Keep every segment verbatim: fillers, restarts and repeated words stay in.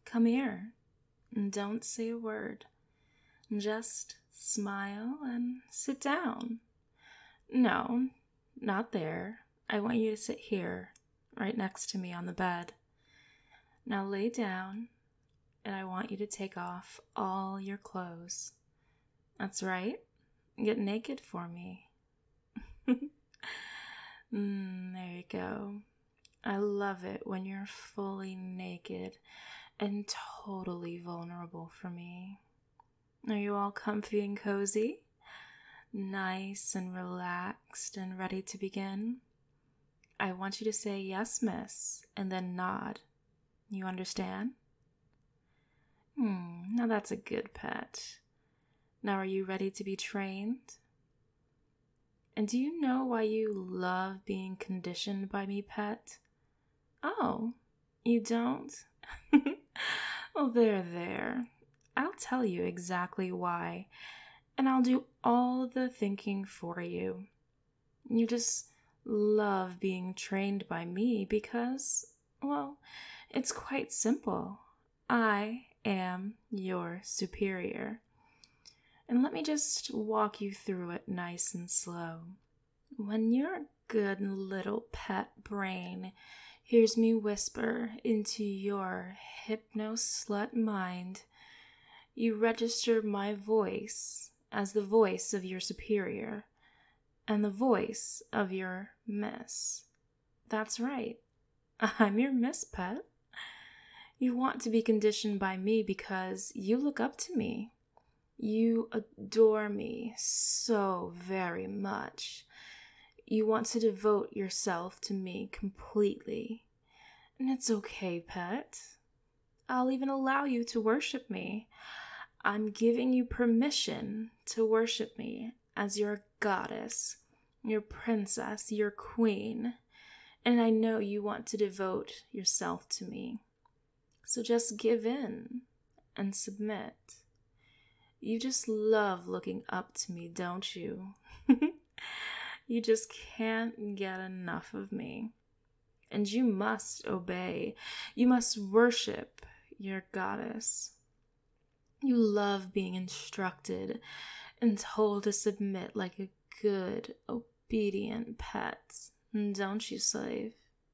come here. Don't say a word. Just smile and sit down. No, not there. I want you to sit here, right next to me on the bed. Now lay down, and I want you to take off all your clothes. That's right. Get naked for me. mm, there you go. I love it when you're fully naked and totally vulnerable for me. Are you all comfy and cozy? Nice and relaxed and ready to begin? I want you to say yes, miss, and then nod. You understand? Hmm, now that's a good pet. Now are you ready to be trained? And do you know why you love being conditioned by me, pet? Oh, you don't? Well, there, there. I'll tell you exactly why, and I'll do all the thinking for you. You just love being trained by me because, well, it's quite simple. I am your superior. And let me just walk you through it nice and slow. When your good little pet brain hears me whisper into your hypno-slut mind, you register my voice as the voice of your superior and the voice of your miss. That's right. I'm your miss, pet. You want to be conditioned by me because you look up to me. You adore me so very much. You want to devote yourself to me completely. And it's okay, pet. I'll even allow you to worship me. I'm giving you permission to worship me as your goddess, your princess, your queen. And I know you want to devote yourself to me. So just give in and submit. You just love looking up to me, don't you? You just can't get enough of me. And you must obey. You must worship your goddess. You love being instructed and told to submit like a good, obedient pet, don't you, slave?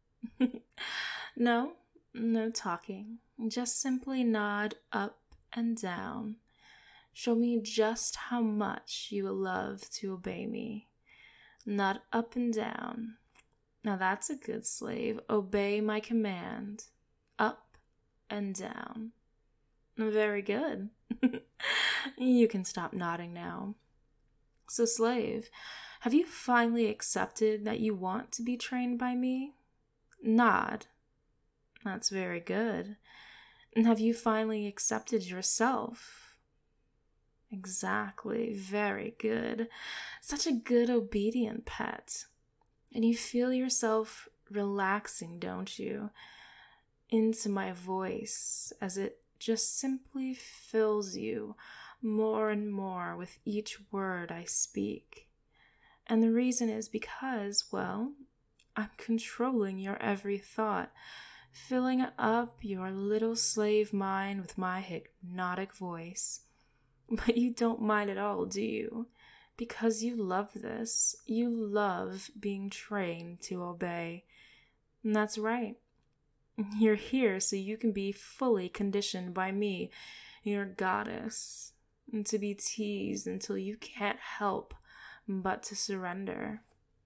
No, no talking. Just simply nod up and down. Show me just how much you will love to obey me. Nod up and down. Now that's a good slave. Obey my command. Up and down. Very good. You can stop nodding now. So, slave, have you finally accepted that you want to be trained by me? Nod. That's very good. And have you finally accepted yourself? Exactly. Very good. Such a good, obedient pet. And you feel yourself relaxing, don't you? Into my voice as it just simply fills you more and more with each word I speak. And the reason is because, well, I'm controlling your every thought, filling up your little slave mind with my hypnotic voice. But you don't mind at all, do you? Because you love this. You love being trained to obey. And that's right. You're here so you can be fully conditioned by me, your goddess, and to be teased until you can't help but to surrender.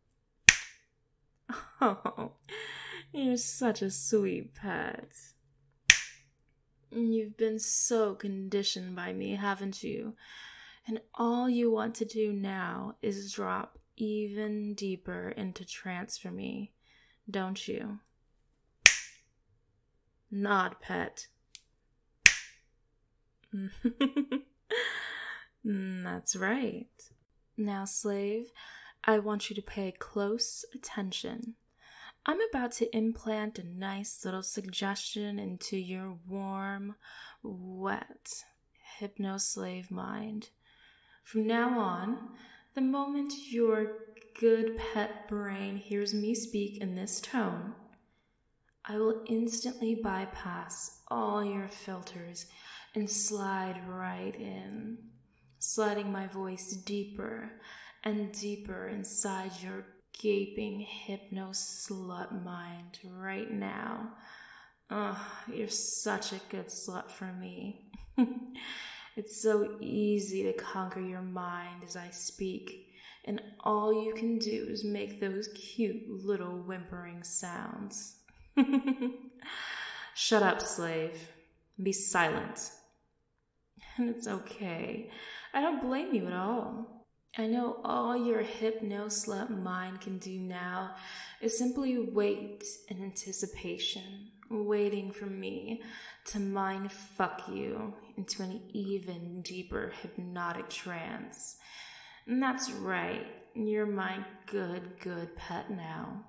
Oh, you're such a sweet pet. You've been so conditioned by me, haven't you? And all you want to do now is drop even deeper into trance for me, don't you? Nod, pet. That's right. Now, slave, I want you to pay close attention. I'm about to implant a nice little suggestion into your warm, wet, hypno-slave mind. From now on, the moment your good pet brain hears me speak in this tone, I will instantly bypass all your filters and slide right in, sliding my voice deeper and deeper inside your gaping hypno slut mind right now. Ugh, you're such a good slut for me. It's so easy to conquer your mind as I speak, and all you can do is make those cute little whimpering sounds. Shut up, slave. Be silent. And it's okay. I don't blame you at all. I know all your hypno slut mind can do now is simply wait in anticipation, waiting for me to mind fuck you into an even deeper hypnotic trance. And that's right, you're my good, good pet now.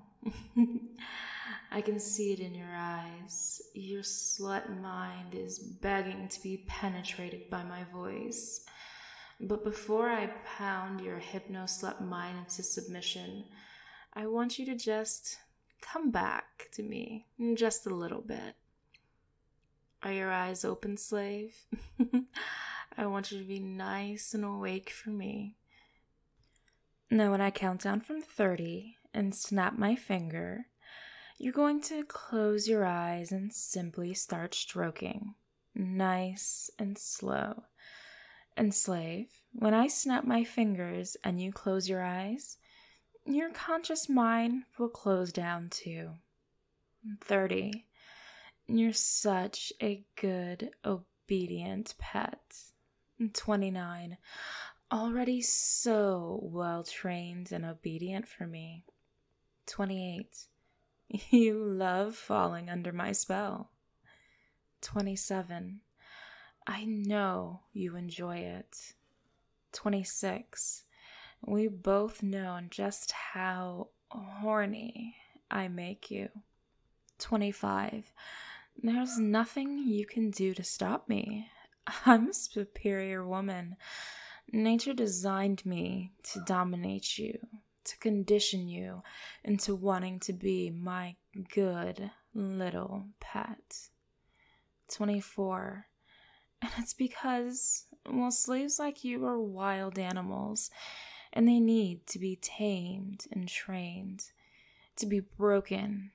I can see it in your eyes. Your slut mind is begging to be penetrated by my voice. But before I pound your hypno slut mind into submission, I want you to just come back to me just a little bit. Are your eyes open, slave? I want you to be nice and awake for me. Now when I count down from thirty and snap my finger, you're going to close your eyes and simply start stroking, nice and slow. And slave, when I snap my fingers and you close your eyes, your conscious mind will close down too. thirty. You're such a good, obedient pet. twenty-nine. Already so well trained and obedient for me. twenty-eight. You love falling under my spell. twenty-seven. I know you enjoy it. twenty-six. We both know just how horny I make you. twenty-five. There's nothing you can do to stop me. I'm a superior woman. Nature designed me to dominate you, to condition you into wanting to be my good little pet. twenty-four. And it's because, well, slaves like you are wild animals, and they need to be tamed and trained, to be broken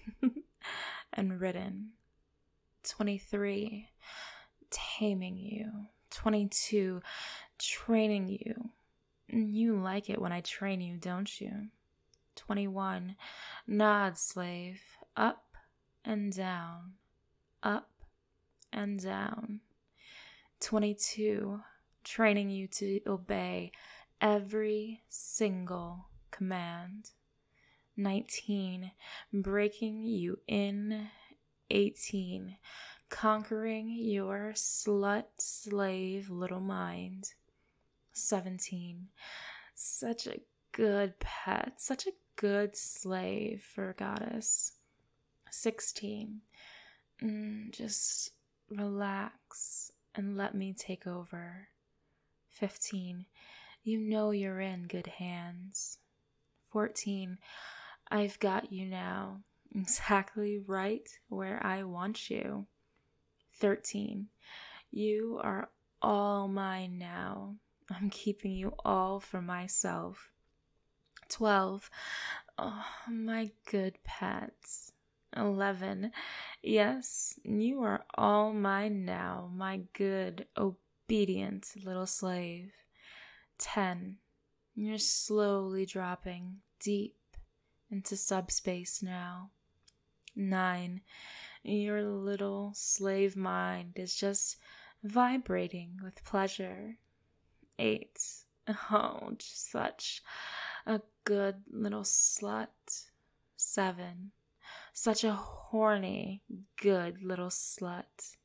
and ridden. twenty-three. Taming you. twenty-two. Training you. You like it when I train you, don't you? twenty-one. Nod, slave. Up and down. Up and down. twenty-two. Training you to obey every single command. nineteen. Breaking you in. eighteen. Conquering your slut slave little mind. seventeen. Such a good pet, such a good slave for a goddess. sixteen. Mm, just relax and let me take over. fifteen. You know you're in good hands. fourteen. I've got you now, exactly right where I want you. thirteen. You are all mine now. I'm keeping you all for myself. twelve. Oh, my good pets. eleven. Yes, you are all mine now, my good, obedient little slave. ten. You're slowly dropping deep into subspace now. nine. Your little slave mind is just vibrating with pleasure. eight. Oh, such a good little slut. seven. Such a horny, good little slut.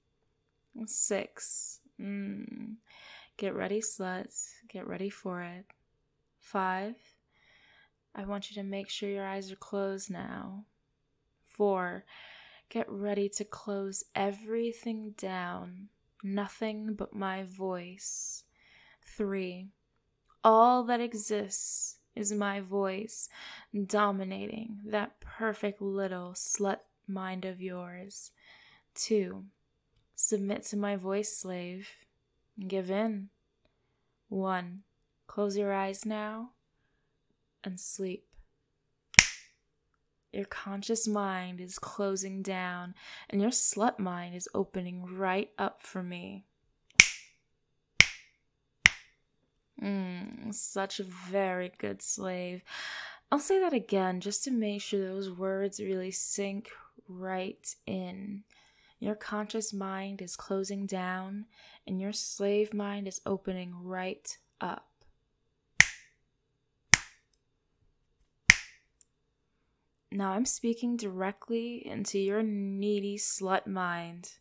six. Mm. Get ready, slut. Get ready for it. five. I want you to make sure your eyes are closed now. four. Get ready to close everything down. Nothing but my voice. three. All that exists is my voice dominating that perfect little slut mind of yours. Two, submit to my voice, slave. Give in. One, close your eyes now and sleep. Your conscious mind is closing down and your slut mind is opening right up for me. Mm, such a very good slave. I'll say that again just to make sure those words really sink right in. Your conscious mind is closing down and your slave mind is opening right up. Now I'm speaking directly into your needy slut mind.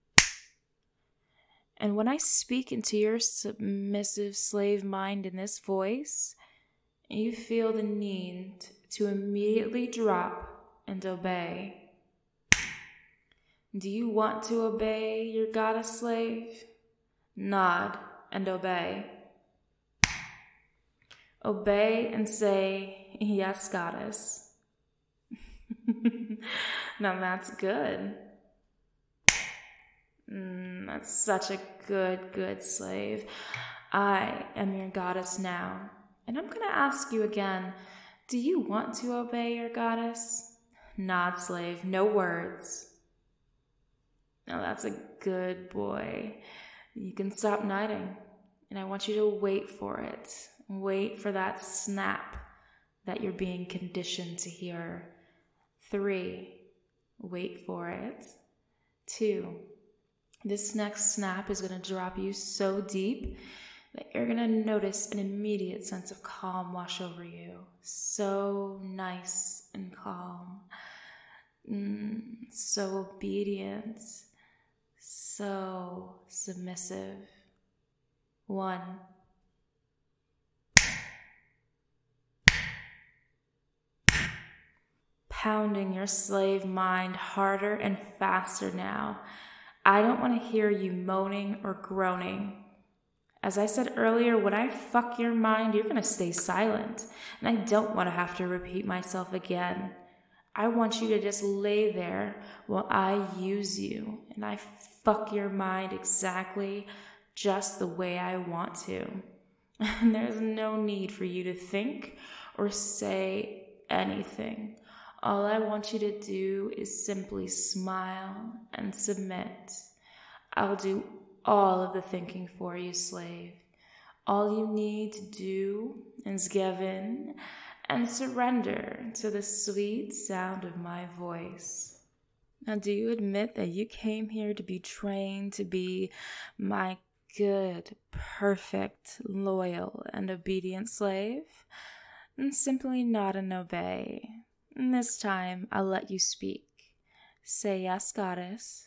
And when I speak into your submissive slave mind in this voice, you feel the need to immediately drop and obey. Do you want to obey your goddess slave? Nod and obey. Obey and say, yes, goddess. Now that's good. Mm, that's such a good, good slave. I am your goddess now. And I'm going to ask you again, do you want to obey your goddess? Nod, slave, no words. Now that's a good boy. You can stop nodding. And I want you to wait for it. Wait for that snap that you're being conditioned to hear. Three, wait for it. Two, this next snap is going to drop you so deep that you're going to notice an immediate sense of calm wash over you. So nice and calm. Mm, so obedient. So submissive. One. Pounding your slave mind harder and faster now. I don't want to hear you moaning or groaning. As I said earlier, when I fuck your mind, you're going to stay silent. And I don't want to have to repeat myself again. I want you to just lay there while I use you. And I fuck your mind exactly just the way I want to. And there's no need for you to think or say anything. All I want you to do is simply smile and submit. I'll do all of the thinking for you, slave. All you need to do is give in and surrender to the sweet sound of my voice. Now, do you admit that you came here to be trained to be my good, perfect, loyal, and obedient slave? And simply nod and obey. And this time, I'll let you speak. Say yes, goddess.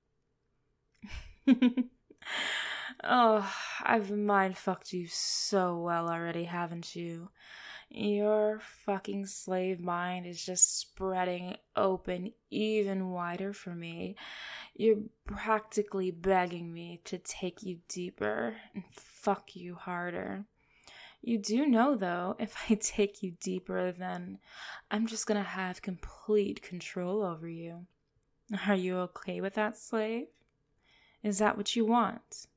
Oh, I've mind-fucked you so well already, haven't you? Your fucking slave mind is just spreading open even wider for me. You're practically begging me to take you deeper and fuck you harder. You do know, though, if I take you deeper, then I'm just gonna have complete control over you. Are you okay with that, slave? Is that what you want?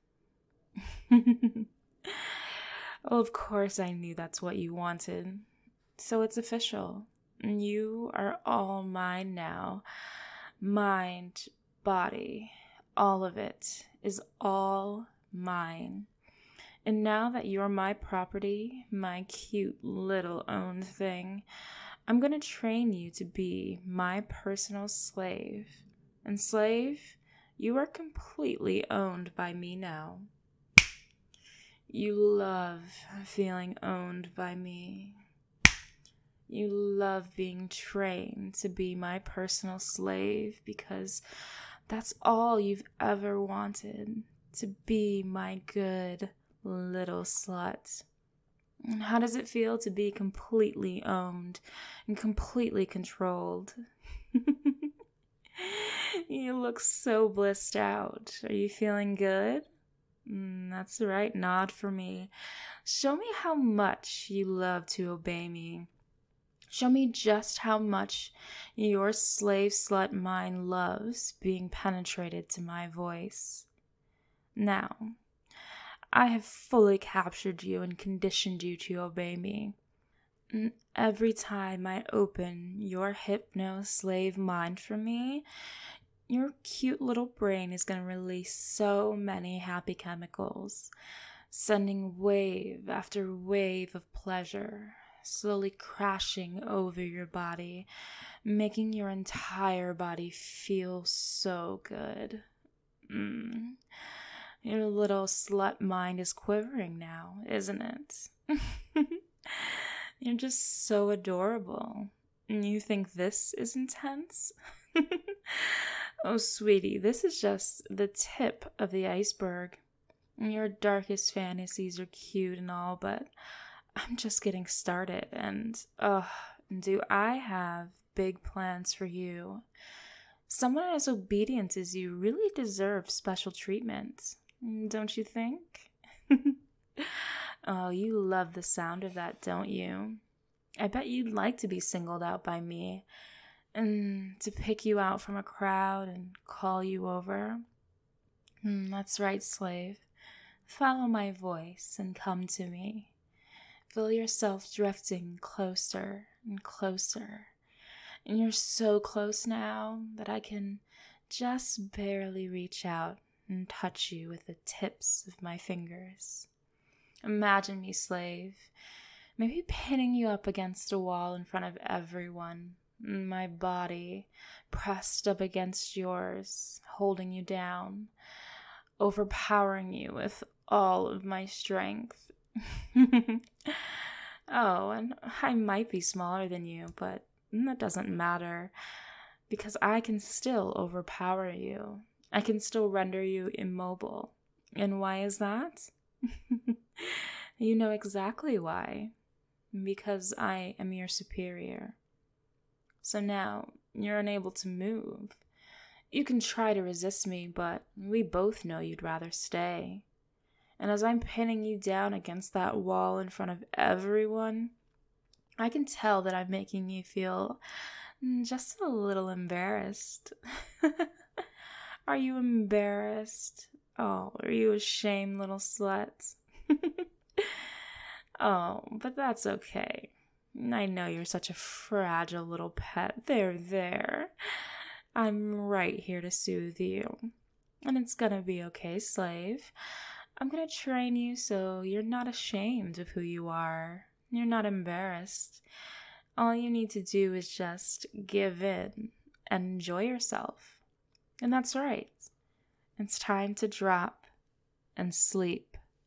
Well, of course I knew that's what you wanted. So it's official. You are all mine now. Mind, body, all of it is all mine. And now that you're my property, my cute little owned thing, I'm going to train you to be my personal slave. And slave, you are completely owned by me now. You love feeling owned by me. You love being trained to be my personal slave because that's all you've ever wanted, to be my good little slut. And how does it feel to be completely owned and completely controlled? You look so blissed out. Are you feeling good? Mm, that's right, nod for me. Show me how much you love to obey me. Show me just how much your slave slut mind loves being penetrated to my voice. Now, I have fully captured you and conditioned you to obey me. And every time I open your hypno slave mind for me, your cute little brain is going to release so many happy chemicals, sending wave after wave of pleasure, slowly crashing over your body, making your entire body feel so good. Mm. Your little slut mind is quivering now, isn't it? You're just so adorable. And you think this is intense? Oh, sweetie, this is just the tip of the iceberg. Your darkest fantasies are cute and all, but I'm just getting started. And, ugh, do I have big plans for you. Someone as obedient as you really deserves special treatment, don't you think? Oh, you love the sound of that, don't you? I bet you'd like to be singled out by me and to pick you out from a crowd and call you over. Mm, that's right, slave. Follow my voice and come to me. Feel yourself drifting closer and closer. And you're so close now that I can just barely reach out and touch you with the tips of my fingers. Imagine me, slave, maybe pinning you up against a wall in front of everyone, my body pressed up against yours, holding you down, overpowering you with all of my strength. Oh, and I might be smaller than you, but that doesn't matter, because I can still overpower you. I can still render you immobile. And why is that? You know exactly why. Because I am your superior. So now you're unable to move. You can try to resist me, but we both know you'd rather stay. And as I'm pinning you down against that wall in front of everyone, I can tell that I'm making you feel just a little embarrassed. Are you embarrassed? Oh, are you ashamed, little slut? Oh, but that's okay. I know you're such a fragile little pet. There, there. I'm right here to soothe you. And it's gonna be okay, slave. I'm gonna train you so you're not ashamed of who you are. You're not embarrassed. All you need to do is just give in and enjoy yourself. And that's right. It's time to drop and sleep.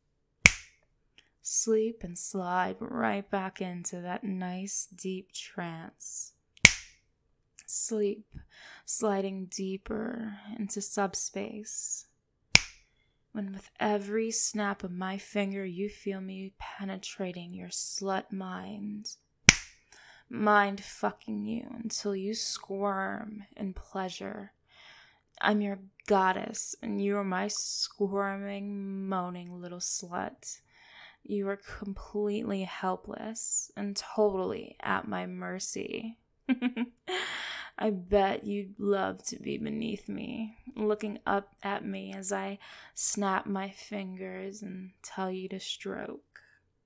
Sleep and slide right back into that nice deep trance. Sleep, sliding deeper into subspace. When with every snap of my finger you feel me penetrating your slut mind. Mind fucking you until you squirm in pleasure. I'm your goddess and you are my squirming, moaning little slut. You are completely helpless and totally at my mercy. I bet you'd love to be beneath me, looking up at me as I snap my fingers and tell you to stroke.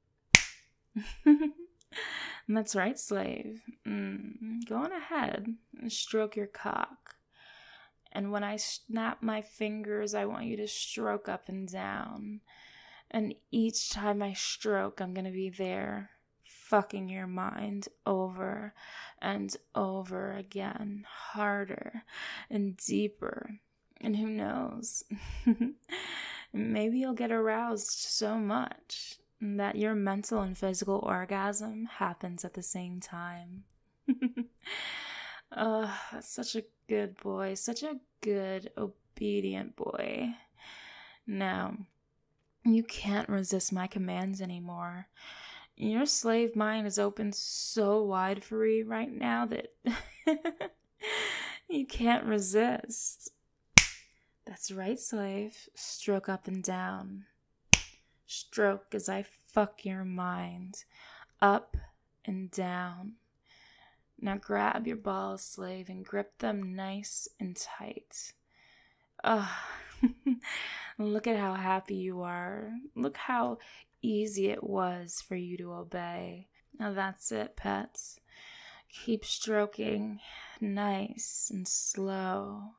That's right, slave. Mm, go on ahead and stroke your cock. And when I snap my fingers, I want you to stroke up and down. And each time I stroke, I'm gonna be there, fucking your mind over and over again, harder and deeper. And who knows, maybe you'll get aroused so much that your mental and physical orgasm happens at the same time. Oh, that's such a good boy, such a good, obedient boy. Now, you can't resist my commands anymore. Your slave mind is open so wide for you right now that you can't resist. That's right, slave. Stroke up and down. Stroke as I fuck your mind. Up and down. Now grab your balls, slave, and grip them nice and tight. Ugh. Look at how happy you are. Look how easy it was for you to obey. Now that's it, pets. Keep stroking, nice and slow.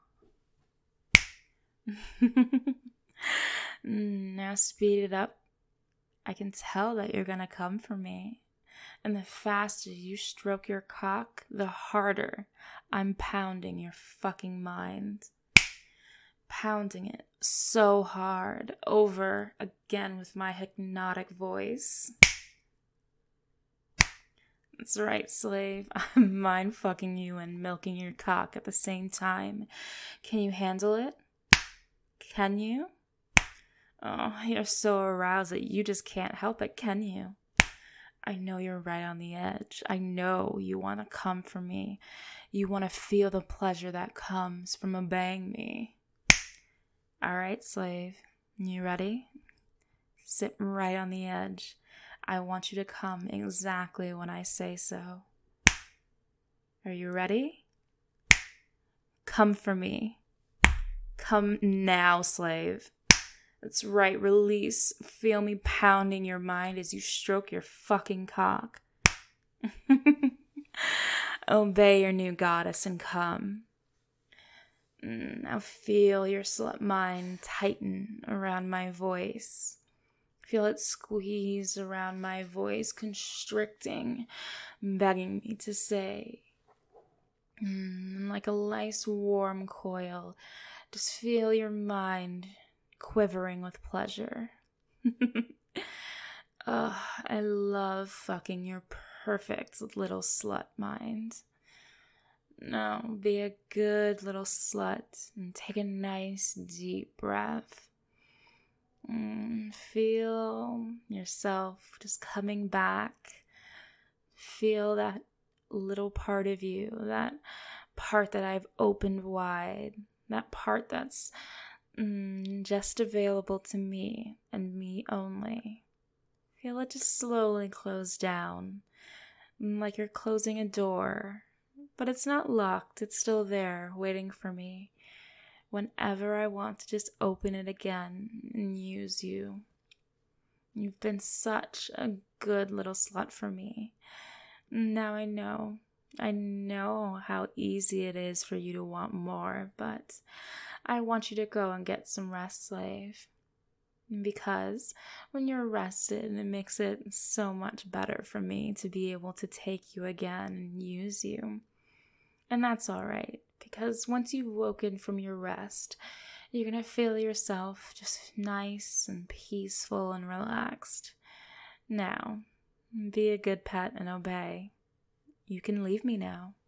Now speed it up. I can tell that you're gonna come for me. And the faster you stroke your cock, the harder I'm pounding your fucking mind. Pounding it so hard, over again with my hypnotic voice. That's right, slave. I'm mind fucking you and milking your cock at the same time. Can you handle it? Can you? Oh, you're so aroused that you just can't help it, can you? I know you're right on the edge. I know you want to come for me. You want to feel the pleasure that comes from obeying me. All right, slave. You ready? Sit right on the edge. I want you to come exactly when I say so. Are you ready? Come for me. Come now, slave. That's right, release. Feel me pounding your mind as you stroke your fucking cock. Obey your new goddess and come. Now feel your slut mind tighten around my voice. Feel it squeeze around my voice, constricting, begging me to say. Mm, like a nice warm coil, just feel your mind quivering with pleasure. Ugh, I love fucking your perfect little slut mind. Now, be a good little slut and take a nice deep breath. Mm, feel yourself just coming back. Feel that little part of you, that part that I've opened wide, that part that's mm, just available to me and me only. Feel it just slowly close down, like you're closing a door, but it's not locked, it's still there, waiting for me. Whenever I want to just open it again and use you. You've been such a good little slut for me. Now I know. I know how easy it is for you to want more, but I want you to go and get some rest, slave. Because when you're rested, it makes it so much better for me to be able to take you again and use you. And that's all right. Because once you've woken from your rest, you're going to feel yourself just nice and peaceful and relaxed. Now, be a good pet and obey. You can leave me now.